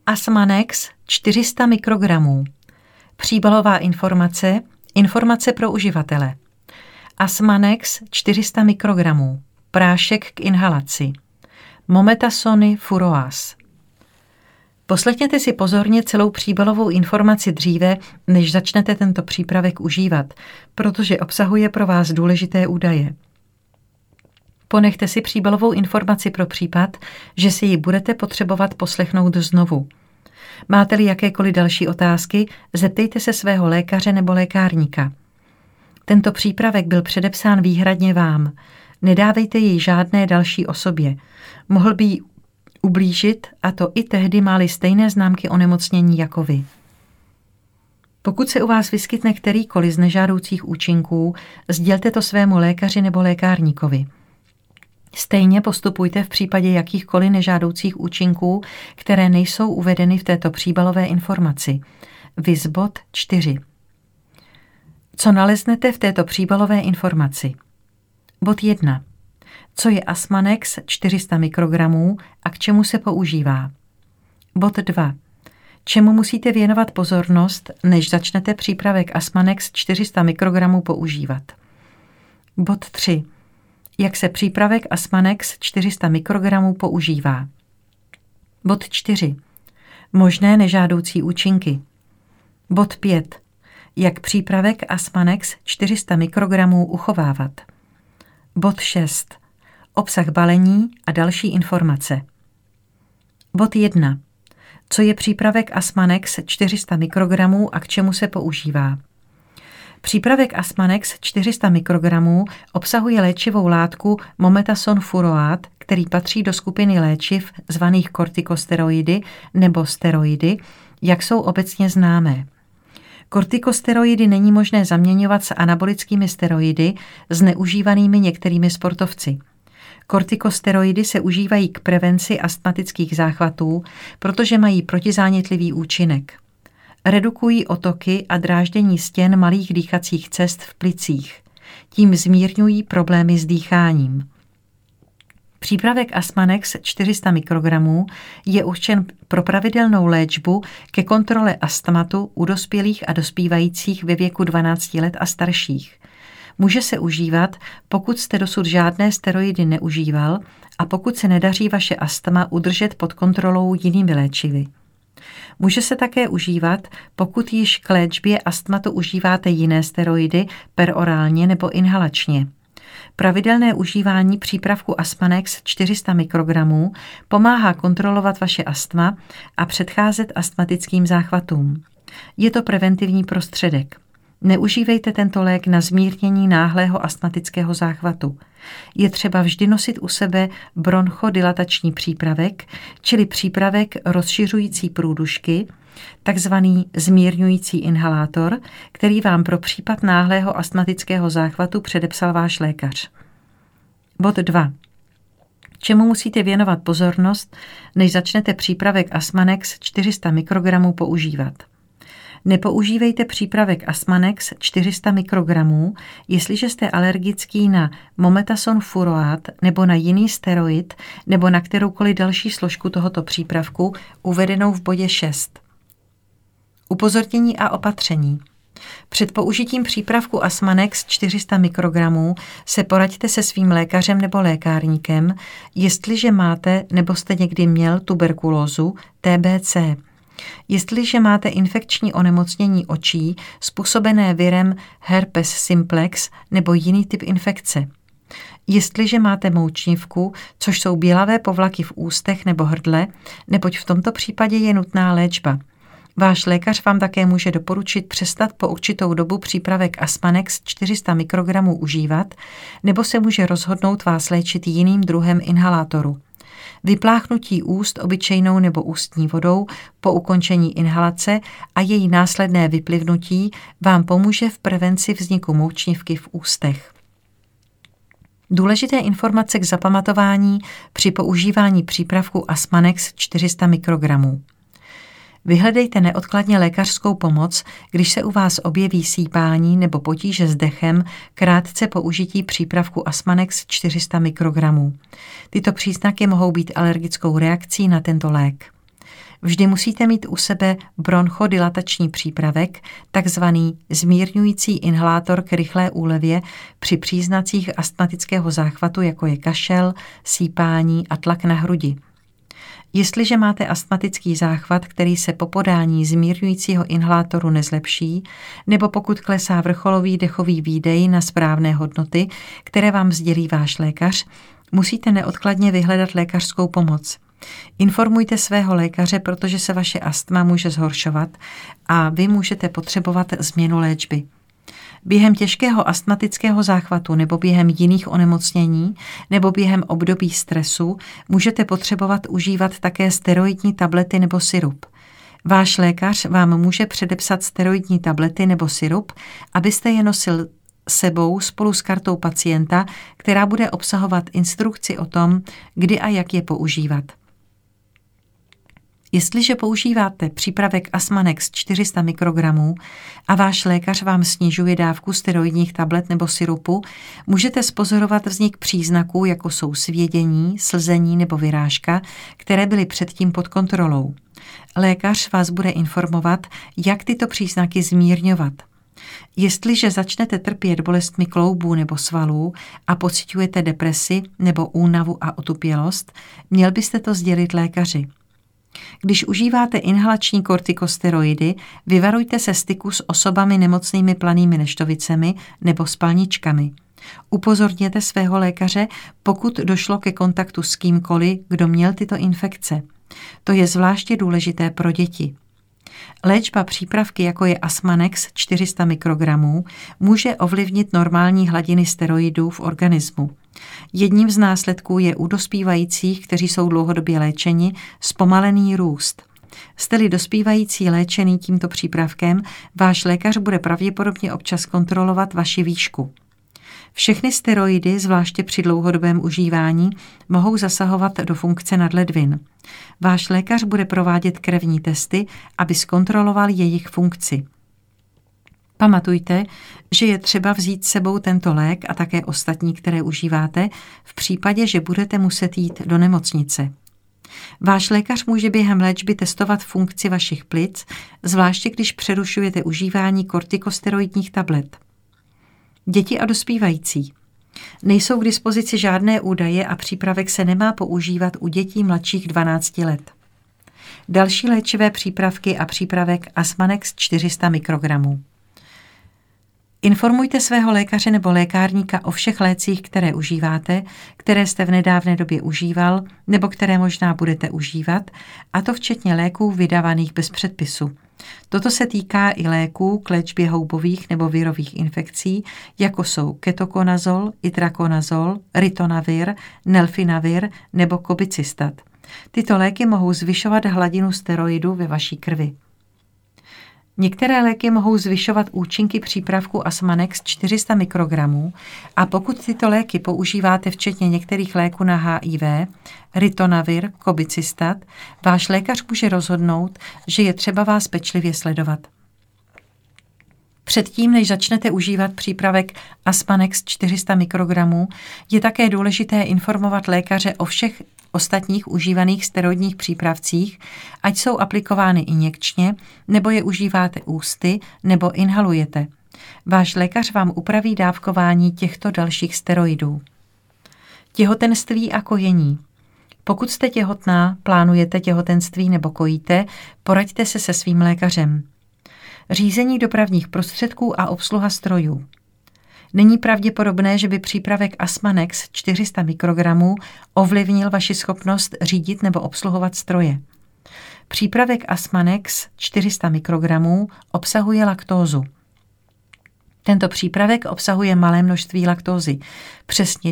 Asmanex 400 mikrogramů. Příbalová informace, informace pro uživatele. Asmanex 400 mikrogramů. Prášek k inhalaci. Mometasone furoase. Poslechněte si pozorně celou příbalovou informaci dříve, než začnete tento přípravek užívat, protože obsahuje pro vás důležité údaje. Ponechte si příbalovou informaci pro případ, že si ji budete potřebovat poslechnout znovu. Máte-li jakékoliv další otázky, zeptejte se svého lékaře nebo lékárníka. Tento přípravek byl předepsán výhradně vám. Nedávejte jej žádné další osobě. Mohl by jí ublížit, a to i tehdy, máli stejné známky onemocnění jako vy. Pokud se u vás vyskytne kterýkoliv z nežádoucích účinků, sdělte to svému lékaři nebo lékárníkovi. Stejně postupujte v případě jakýchkoliv nežádoucích účinků, které nejsou uvedeny v této příbalové informaci. Viz bod 4. Co naleznete v této příbalové informaci? Bod 1. Co je Asmanex 400 mikrogramů a k čemu se používá? Bod 2. Čemu musíte věnovat pozornost, než začnete přípravek Asmanex 400 mikrogramů používat? Bod 3. Jak se přípravek Asmanex 400 mikrogramů používá? Bod 4. Možné nežádoucí účinky. Bod 5. Jak přípravek Asmanex 400 mikrogramů uchovávat? Bod 6. Obsah balení a další informace. Bod 1. Co je přípravek Asmanex 400 mikrogramů a k čemu se používá? Přípravek Asmanex 400 mikrogramů obsahuje léčivou látku mometasone furoate, který patří do skupiny léčiv zvaných kortikosteroidy nebo steroidy, jak jsou obecně známé. Kortikosteroidy není možné zaměňovat s anabolickými steroidy zneužívanými některými sportovci. Kortikosteroidy se užívají k prevenci astmatických záchvatů, protože mají protizánětlivý účinek. Redukují otoky a dráždění stěn malých dýchacích cest v plicích. Tím zmírňují problémy s dýcháním. Přípravek Asmanex 400 mikrogramů je určen pro pravidelnou léčbu ke kontrole astmatu u dospělých a dospívajících ve věku 12 let a starších. Může se užívat, pokud jste dosud žádné steroidy neužíval a pokud se nedaří vaše astma udržet pod kontrolou jinými léčivy. Může se také užívat, pokud již k léčbě astmatu užíváte jiné steroidy perorálně nebo inhalačně. Pravidelné užívání přípravku Asmanex 400 mikrogramů pomáhá kontrolovat vaše astma a předcházet astmatickým záchvatům. Je to preventivní prostředek. Neužívejte tento lék na zmírnění náhlého astmatického záchvatu. Je třeba vždy nosit u sebe bronchodilatační přípravek, čili přípravek rozšiřující průdušky, takzvaný zmírňující inhalátor, který vám pro případ náhlého astmatického záchvatu předepsal váš lékař. Bod 2. Čemu musíte věnovat pozornost, než začnete přípravek Asmanex 400 mikrogramů používat? Nepoužívejte přípravek Asmanex 400 mikrogramů, jestliže jste alergický na mometasone furoate nebo na jiný steroid nebo na kteroukoliv další složku tohoto přípravku uvedenou v bodě 6. Upozornění a opatření. Před použitím přípravku Asmanex 400 mikrogramů se poraďte se svým lékařem nebo lékárníkem, jestliže máte nebo jste někdy měl tuberkulózu, TBC. Jestliže máte infekční onemocnění očí způsobené virem herpes simplex nebo jiný typ infekce. Jestliže máte moučnivku, což jsou bělavé povlaky v ústech nebo hrdle, neboť v tomto případě je nutná léčba. Váš lékař vám také může doporučit přestat po určitou dobu přípravek Asmanex 400 mikrogramů užívat, nebo se může rozhodnout vás léčit jiným druhem inhalátoru. Vypláchnutí úst obyčejnou nebo ústní vodou po ukončení inhalace a její následné vyplivnutí vám pomůže v prevenci vzniku moučnivky v ústech. Důležité informace k zapamatování při používání přípravku Asmanex 400 mikrogramů. Vyhledejte neodkladně lékařskou pomoc, když se u vás objeví sýpání nebo potíže s dechem krátce po užití přípravku Asmanex 400 mikrogramů. Tyto příznaky mohou být alergickou reakcí na tento lék. Vždy musíte mít u sebe bronchodilatační přípravek, takzvaný zmírňující inhalátor k rychlé úlevě při příznacích astmatického záchvatu, jako je kašel, sýpání a tlak na hrudi. Jestliže máte astmatický záchvat, který se po podání zmírňujícího inhalátoru nezlepší, nebo pokud klesá vrcholový dechový výdej na správné hodnoty, které vám sdělí váš lékař, musíte neodkladně vyhledat lékařskou pomoc. Informujte svého lékaře, protože se vaše astma může zhoršovat a vy můžete potřebovat změnu léčby. Během těžkého astmatického záchvatu nebo během jiných onemocnění nebo během období stresu můžete potřebovat užívat také steroidní tablety nebo sirup. Váš lékař vám může předepsat steroidní tablety nebo sirup, abyste je nosil sebou spolu s kartou pacienta, která bude obsahovat instrukci o tom, kdy a jak je používat. Jestliže používáte přípravek Asmanex 400 mikrogramů a váš lékař vám snižuje dávku steroidních tablet nebo sirupu, můžete zpozorovat vznik příznaků, jako jsou svědění, slzení nebo vyrážka, které byly předtím pod kontrolou. Lékař vás bude informovat, jak tyto příznaky zmírňovat. Jestliže začnete trpět bolestmi kloubů nebo svalů a pociťujete depresi nebo únavu a otupělost, měl byste to sdělit lékaři. Když užíváte inhalační kortikosteroidy, vyvarujte se styku s osobami nemocnými planými neštovicemi nebo spalničkami. Upozorněte svého lékaře, pokud došlo ke kontaktu s kýmkoliv, kdo měl tyto infekce. To je zvláště důležité pro děti. Léčba přípravky, jako je Asmanex 400 mikrogramů, může ovlivnit normální hladiny steroidů v organismu. Jedním z následků je u dospívajících, kteří jsou dlouhodobě léčeni, zpomalený růst. Jste-li dospívající léčený tímto přípravkem, váš lékař bude pravděpodobně občas kontrolovat vaši výšku. Všechny steroidy, zvláště při dlouhodobém užívání, mohou zasahovat do funkce nadledvin. Váš lékař bude provádět krevní testy, aby zkontroloval jejich funkci. Pamatujte, že je třeba vzít s sebou tento lék a také ostatní, které užíváte, v případě, že budete muset jít do nemocnice. Váš lékař může během léčby testovat funkci vašich plic, zvláště když přerušujete užívání kortikosteroidních tablet. Děti a dospívající. Nejsou k dispozici žádné údaje a přípravek se nemá používat u dětí mladších 12 let. Další léčivé přípravky a přípravek Asmanex 400 mikrogramů. Informujte svého lékaře nebo lékárníka o všech lécích, které užíváte, které jste v nedávné době užíval nebo které možná budete užívat, a to včetně léků vydávaných bez předpisu. Toto se týká i léků k léčbě houbových nebo virových infekcí, jako jsou ketokonazol, itrakonazol, ritonavir, nelfinavir nebo kobicistat. Tyto léky mohou zvyšovat hladinu steroidu ve vaší krvi. Některé léky mohou zvyšovat účinky přípravku Asmanex 400 mikrogramů a pokud tyto léky používáte včetně některých léků na HIV, ritonavir, kobicistat, váš lékař může rozhodnout, že je třeba vás pečlivě sledovat. Předtím, než začnete užívat přípravek Asmanex 400 mikrogramů, je také důležité informovat lékaře o všech ostatních užívaných steroidních přípravcích, ať jsou aplikovány injekčně, nebo je užíváte ústy, nebo inhalujete. Váš lékař vám upraví dávkování těchto dalších steroidů. Těhotenství a kojení. Pokud jste těhotná, plánujete těhotenství nebo kojíte, poraďte se se svým lékařem. Řízení dopravních prostředků a obsluha strojů. Není pravděpodobné, že by přípravek Asmanex 400 mikrogramů ovlivnil vaši schopnost řídit nebo obsluhovat stroje. Přípravek Asmanex 400 mikrogramů obsahuje laktózu. Tento přípravek obsahuje malé množství laktózy, přesně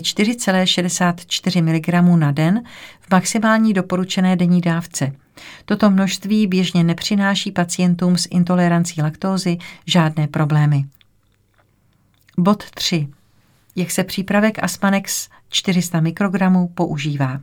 4,64 mg na den v maximální doporučené denní dávce. Toto množství běžně nepřináší pacientům s intolerancí laktózy žádné problémy. Bod 3. Jak se přípravek Asmanex 400 mikrogramů používá?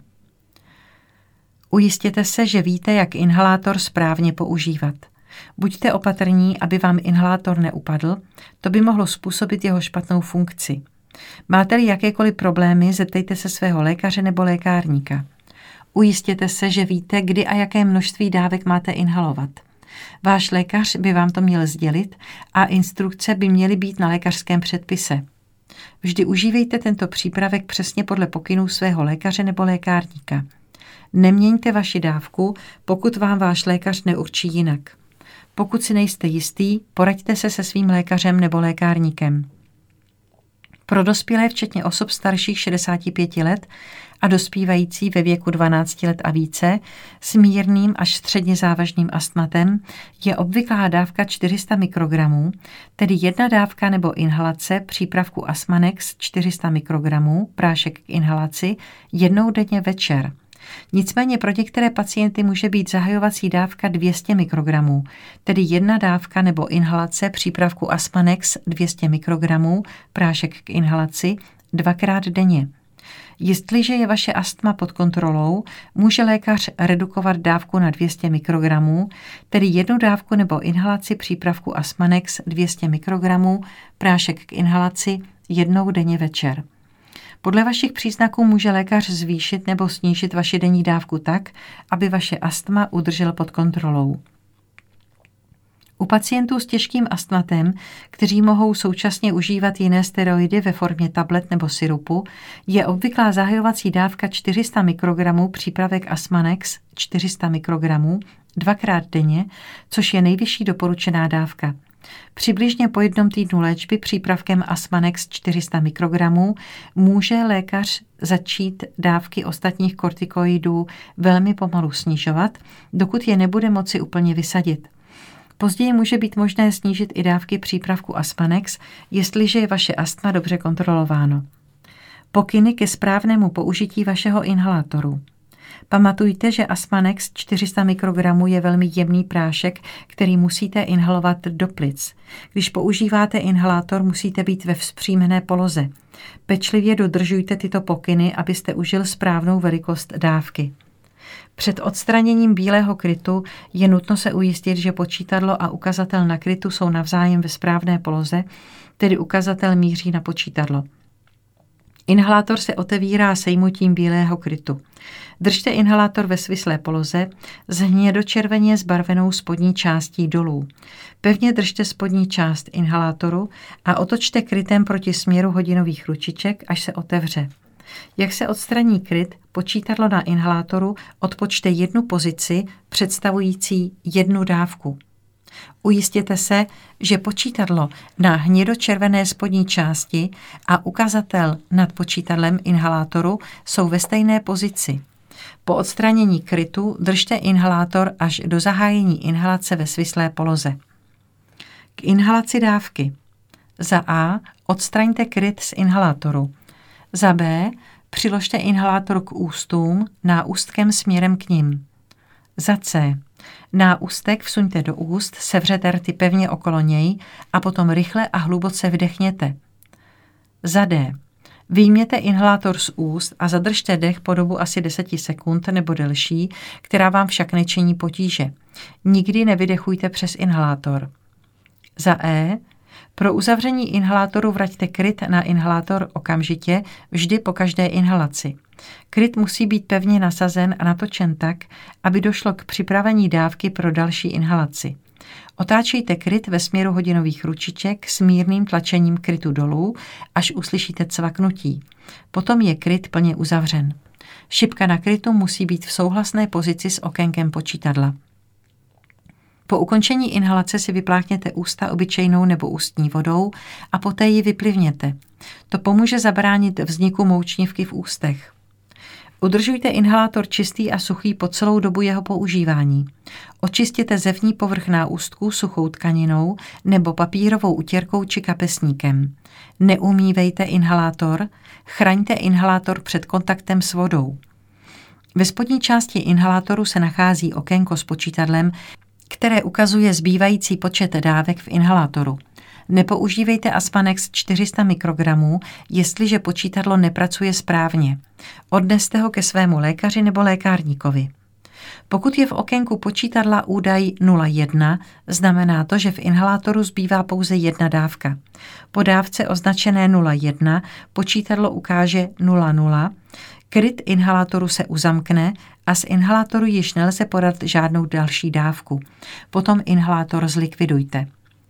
Ujistěte se, že víte, jak inhalátor správně používat. Buďte opatrní, aby vám inhalátor neupadl, to by mohlo způsobit jeho špatnou funkci. Máte-li jakékoliv problémy, zeptejte se svého lékaře nebo lékárníka. Ujistěte se, že víte, kdy a jaké množství dávek máte inhalovat. Váš lékař by vám to měl sdělit a instrukce by měly být na lékařském předpise. Vždy užívejte tento přípravek přesně podle pokynů svého lékaře nebo lékárníka. Neměňte vaši dávku, pokud vám váš lékař neurčí jinak. Pokud si nejste jistý, poraďte se se svým lékařem nebo lékárníkem. Pro dospělé, včetně osob starších 65 let a dospívající ve věku 12 let a více, s mírným až středně závažným astmatem, je obvyklá dávka 400 mikrogramů, tedy jedna dávka nebo inhalace přípravku Asmanex 400 mikrogramů, prášek k inhalaci, jednou denně večer. Nicméně pro některé pacienty může být zahajovací dávka 200 mikrogramů, tedy jedna dávka nebo inhalace přípravku Asmanex 200 mikrogramů, prášek k inhalaci, dvakrát denně. Jestliže je vaše astma pod kontrolou, může lékař redukovat dávku na 200 mikrogramů, tedy jednu dávku nebo inhalaci přípravku Asmanex 200 mikrogramů, prášek k inhalaci, jednou denně večer. Podle vašich příznaků může lékař zvýšit nebo snížit vaši denní dávku tak, aby vaše astma udržel pod kontrolou. U pacientů s těžkým astmatem, kteří mohou současně užívat jiné steroidy ve formě tablet nebo sirupu, je obvyklá zahajovací dávka 400 mikrogramů přípravek Asmanex 400 mikrogramů dvakrát denně, což je nejvyšší doporučená dávka. Přibližně po jednom týdnu léčby přípravkem Asmanex 400 mikrogramů může lékař začít dávky ostatních kortikoidů velmi pomalu snižovat, dokud je nebude moci úplně vysadit. Později může být možné snížit i dávky přípravku Asmanex, jestliže je vaše astma dobře kontrolováno. Pokyny ke správnému použití vašeho inhalátoru. Pamatujte, že Asmanex 400 mikrogramů je velmi jemný prášek, který musíte inhalovat do plic. Když používáte inhalátor, musíte být ve vzpřímené poloze. Pečlivě dodržujte tyto pokyny, abyste užil správnou velikost dávky. Před odstraněním bílého krytu je nutno se ujistit, že počítadlo a ukazatel na krytu jsou navzájem ve správné poloze, tedy ukazatel míří na počítadlo. Inhalátor se otevírá sejmutím bílého krytu. Držte inhalátor ve svislé poloze s hnědočerveně zbarvenou spodní částí dolů. Pevně držte spodní část inhalátoru a otočte krytem proti směru hodinových ručiček, až se otevře. Jak se odstraní kryt, počítadlo na inhalátoru odpočte jednu pozici představující jednu dávku. Ujistěte se, že počítadlo na hnědočervené spodní části a ukazatel nad počítadlem inhalátoru jsou ve stejné pozici. Po odstranění krytu držte inhalátor až do zahájení inhalace ve svislé poloze. K inhalaci dávky. Za A. Odstraňte kryt z inhalátoru. Za B. Přiložte inhalátor k ústům náustkem směrem k nim. Za C. Náustek vsuňte do úst, sevřete rty pevně okolo něj a potom rychle a hluboce vdechněte. Za D. Vyjměte inhalátor z úst a zadržte dech po dobu asi 10 sekund nebo delší, která vám však nečiní potíže. Nikdy nevydechujte přes inhalátor. Za E. Pro uzavření inhalátoru vraťte kryt na inhalátor okamžitě, vždy po každé inhalaci. Kryt musí být pevně nasazen a natočen tak, aby došlo k připravení dávky pro další inhalaci. Otáčejte kryt ve směru hodinových ručiček s mírným tlačením krytu dolů, až uslyšíte cvaknutí. Potom je kryt plně uzavřen. Šipka na krytu musí být v souhlasné pozici s okénkem počítadla. Po ukončení inhalace si vypláchněte ústa obyčejnou nebo ústní vodou a poté ji vyplivněte. To pomůže zabránit vzniku moučnivky v ústech. Udržujte inhalátor čistý a suchý po celou dobu jeho používání. Očistěte zevní povrch náustků suchou tkaninou nebo papírovou utěrkou či kapesníkem. Neumývejte inhalátor, chraňte inhalátor před kontaktem s vodou. Ve spodní části inhalátoru se nachází okénko s počítadlem, které ukazuje zbývající počet dávek v inhalátoru. Nepoužívejte Asmanex 400 mikrogramů, jestliže počítadlo nepracuje správně. Odneste ho ke svému lékaři nebo lékárníkovi. Pokud je v okénku počítadla údaj 0,1, znamená to, že v inhalátoru zbývá pouze jedna dávka. Po dávce označené 0,1 počítadlo ukáže 0,0, Kryt inhalátoru se uzamkne a z inhalátoru již nelze podat žádnou další dávku. Potom inhalátor zlikvidujte.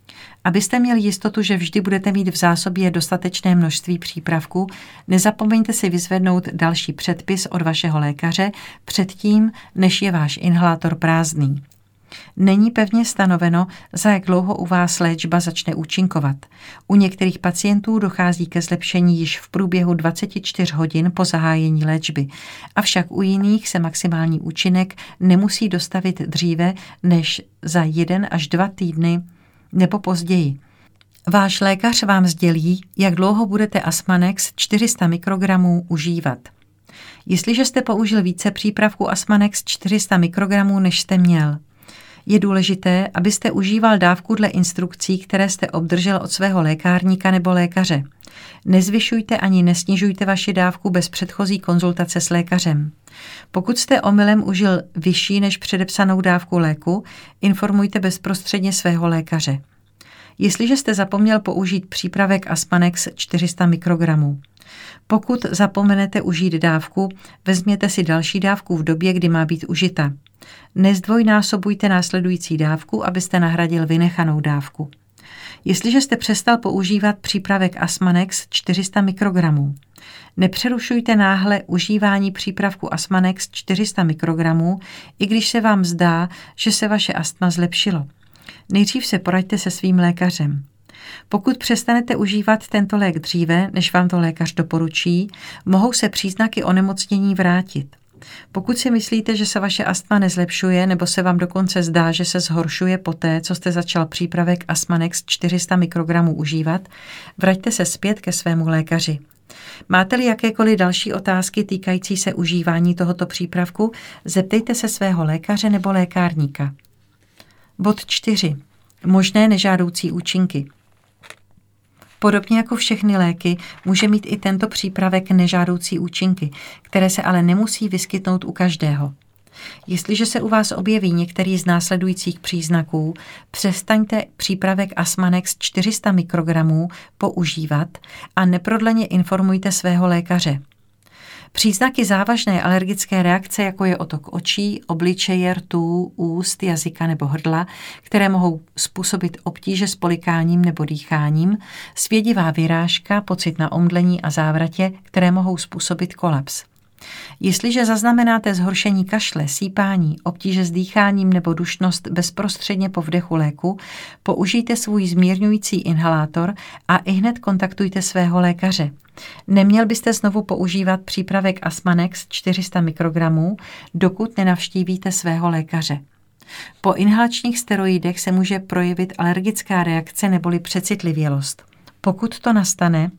Abyste měli jistotu, že vždy budete mít v zásobě dostatečné množství přípravku, nezapomeňte si vyzvednout další předpis od vašeho lékaře předtím, než je váš inhalátor prázdný. Není pevně stanoveno, za jak dlouho u vás léčba začne účinkovat. U některých pacientů dochází ke zlepšení již v průběhu 24 hodin po zahájení léčby, avšak u jiných se maximální účinek nemusí dostavit dříve než za 1 až 2 týdny nebo později. Váš lékař vám sdělí, jak dlouho budete Asmanex 400 mikrogramů užívat. Jestliže jste použil více přípravku Asmanex 400 mikrogramů, než jste měl, je důležité, abyste užíval dávku dle instrukcí, které jste obdržel od svého lékárníka nebo lékaře. Nezvyšujte ani nesnižujte vaši dávku bez předchozí konzultace s lékařem. Pokud jste omylem užil vyšší než předepsanou dávku léku, informujte bezprostředně svého lékaře. Jestliže jste zapomněl použít přípravek Asmanex 400 mikrogramů. Pokud zapomenete užít dávku, vezměte si další dávku v době, kdy má být užita. Nezdvojnásobujte následující dávku, abyste nahradil vynechanou dávku. Jestliže jste přestal používat přípravek Asmanex 400 mikrogramů, nepřerušujte náhle užívání přípravku Asmanex 400 mikrogramů, i když se vám zdá, že se vaše astma zlepšilo. Nejdřív se poraďte se svým lékařem. Pokud přestanete užívat tento lék dříve, než vám to lékař doporučí, mohou se příznaky onemocnění vrátit. Pokud si myslíte, že se vaše astma nezlepšuje nebo se vám dokonce zdá, že se zhoršuje poté, co jste začal přípravek Asmanex 400 mikrogramů užívat, vraťte se zpět ke svému lékaři. Máte-li jakékoliv další otázky týkající se užívání tohoto přípravku, zeptejte se svého lékaře nebo lékárníka. Bod 4. Možné nežádoucí účinky. Podobně jako všechny léky, může mít i tento přípravek nežádoucí účinky, které se ale nemusí vyskytnout u každého. Jestliže se u vás objeví některý z následujících příznaků, přestaňte přípravek Asmanex 400 mikrogramů používat a neprodleně informujte svého lékaře. Příznaky závažné alergické reakce, jako je otok očí, obličeje, rtů, úst, jazyka nebo hrdla, které mohou způsobit obtíže s polikáním nebo dýcháním, svědivá vyrážka, pocit na omdlení a závratě, které mohou způsobit kolaps. Jestliže zaznamenáte zhoršení kašle, sípání, obtíže s dýcháním nebo dušnost bezprostředně po vdechu léku, použijte svůj zmírňující inhalátor a ihned kontaktujte svého lékaře. Neměl byste znovu používat přípravek Asmanex 400 mikrogramů, dokud nenavštívíte svého lékaře. Po inhalačních steroidech se může projevit alergická reakce neboli přecitlivělost. Pokud to nastane,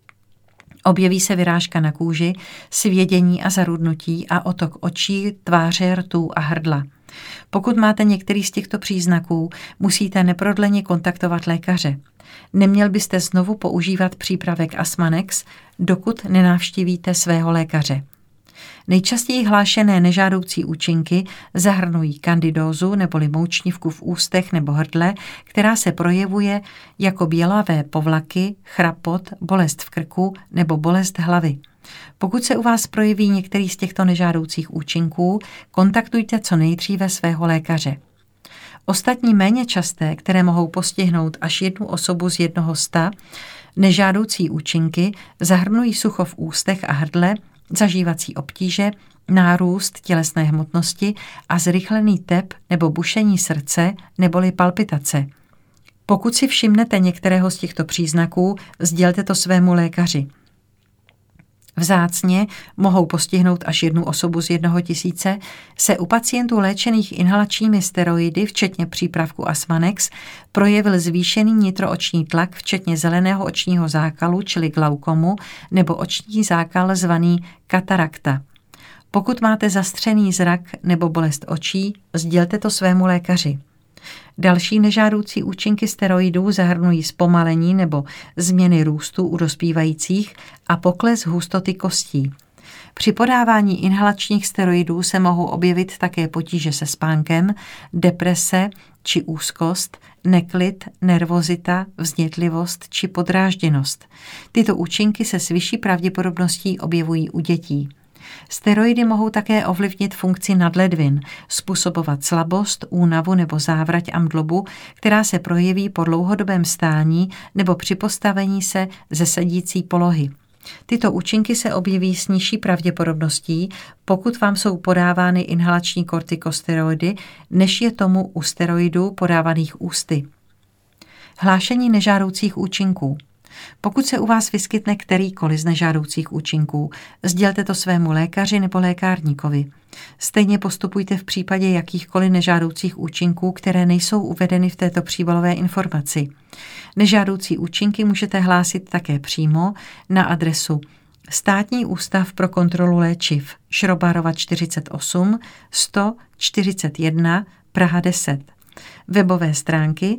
objeví se vyrážka na kůži, svědění a zarudnutí a otok očí, tváře, rtů a hrdla. Pokud máte některý z těchto příznaků, musíte neprodleně kontaktovat lékaře. Neměl byste znovu používat přípravek Asmanex, dokud nenavštívíte svého lékaře. Nejčastěji hlášené nežádoucí účinky zahrnují kandidózu neboli moučnivku v ústech nebo hrdle, která se projevuje jako bělavé povlaky, chrapot, bolest v krku nebo bolest hlavy. Pokud se u vás projeví některý z těchto nežádoucích účinků, kontaktujte co nejdříve svého lékaře. Ostatní méně časté, které mohou postihnout až 1 osobu z 100, nežádoucí účinky zahrnují sucho v ústech a hrdle, zažívací obtíže, nárůst tělesné hmotnosti a zrychlený tep nebo bušení srdce neboli palpitace. Pokud si všimnete některého z těchto příznaků, sdělte to svému lékaři. Vzácně mohou postihnout až 1 osobu z 1000, se u pacientů léčených inhalačními steroidy, včetně přípravku Asmanex, projevil zvýšený nitrooční tlak, včetně zeleného očního zákalu, čili glaukomu, nebo oční zákal zvaný katarakta. Pokud máte zastřený zrak nebo bolest očí, sdělte to svému lékaři. Další nežádoucí účinky steroidů zahrnují zpomalení nebo změny růstu u dospívajících a pokles hustoty kostí. Při podávání inhalačních steroidů se mohou objevit také potíže se spánkem, deprese či úzkost, neklid, nervozita, vznětlivost či podrážděnost. Tyto účinky se s vyšší pravděpodobností objevují u dětí. Steroidy mohou také ovlivnit funkci nadledvin, způsobovat slabost, únavu nebo závrať a mdlobu, která se projeví po dlouhodobém stání nebo při postavení se ze sedící polohy. Tyto účinky se objeví s nižší pravděpodobností, pokud vám jsou podávány inhalační kortikosteroidy, než je tomu u steroidů podávaných ústy. Hlášení nežádoucích účinků. Pokud se u vás vyskytne kterýkoliv z nežádoucích účinků, sdělte to svému lékaři nebo lékárníkovi. Stejně postupujte v případě jakýchkoliv nežádoucích účinků, které nejsou uvedeny v této příbalové informaci. Nežádoucí účinky můžete hlásit také přímo na adresu Státní ústav pro kontrolu léčiv, Šrobárova 48 141 Praha 10. Webové stránky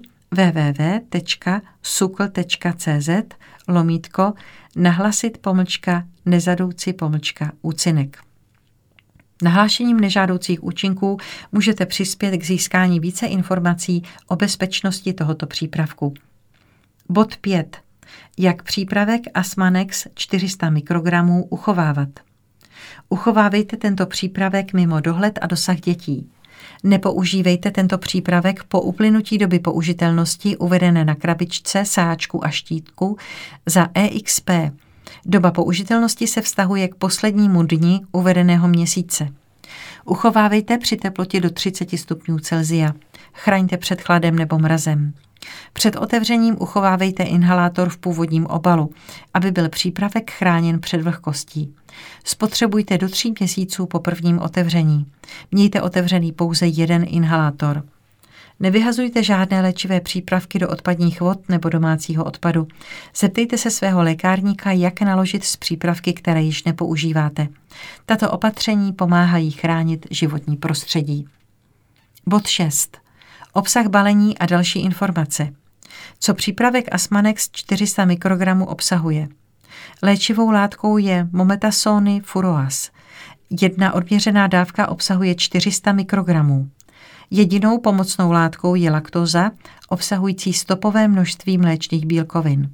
www.sucl.cz/nahlasit-nezadouci-úcinek. Nahlášením nežádoucích účinků můžete přispět k získání více informací o bezpečnosti tohoto přípravku. Bod 5. Jak přípravek Asmanex 400 mikrogramů uchovávat. Uchovávejte tento přípravek mimo dohled a dosah dětí. Nepoužívejte tento přípravek po uplynutí doby použitelnosti uvedené na krabičce, sáčku a štítku za EXP. Doba použitelnosti se vztahuje k poslednímu dni uvedeného měsíce. Uchovávejte při teplotě do 30 stupňů Celsia. Chraňte před chladem nebo mrazem. Před otevřením uchovávejte inhalátor v původním obalu, aby byl přípravek chráněn před vlhkostí. Spotřebujte do 3 měsíců po prvním otevření. Mějte otevřený pouze jeden inhalátor. Nevyhazujte žádné léčivé přípravky do odpadních vod nebo domácího odpadu. Zeptejte se svého lékárníka, jak naložit s přípravky, které již nepoužíváte. Tato opatření pomáhají chránit životní prostředí. Bod 6. Obsah balení a další informace. Co přípravek Asmanex 400 mikrogramů obsahuje? Léčivou látkou je mometasony furoas. Jedna odměřená dávka obsahuje 400 mikrogramů. Jedinou pomocnou látkou je laktóza, obsahující stopové množství mléčných bílkovin.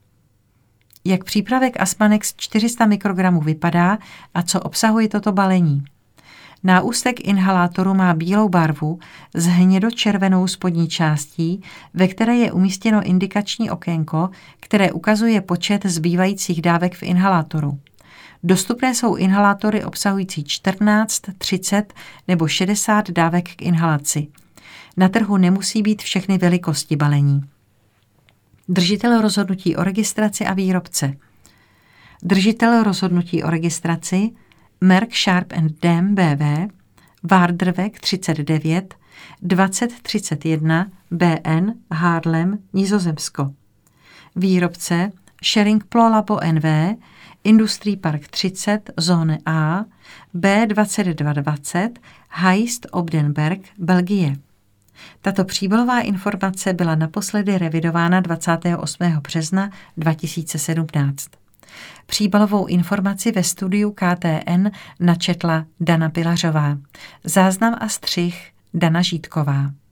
Jak přípravek Asmanex 400 mikrogramů vypadá a co obsahuje toto balení? Náústek inhalátoru má bílou barvu s hnědočervenou spodní částí, ve které je umístěno indikační okénko, které ukazuje počet zbývajících dávek v inhalátoru. Dostupné jsou inhalátory obsahující 14, 30 nebo 60 dávek k inhalaci. Na trhu nemusí být všechny velikosti balení. Držitel rozhodnutí o registraci a výrobce. Držitel rozhodnutí o registraci Merck Sharp & Dam BV, Waardreweg 39, 2031 BN, Haarlem, Nizozemsko. Výrobce Schering-Plough Labo NV, Industrie Park 30, Zóne A, B2220, Heist Obdenberg, Belgie. Tato příbalová informace byla naposledy revidována 28. března 2017. Příbalovou informaci ve studiu KTN načetla Dana Pilařová. Záznam a střih Dana Žítková.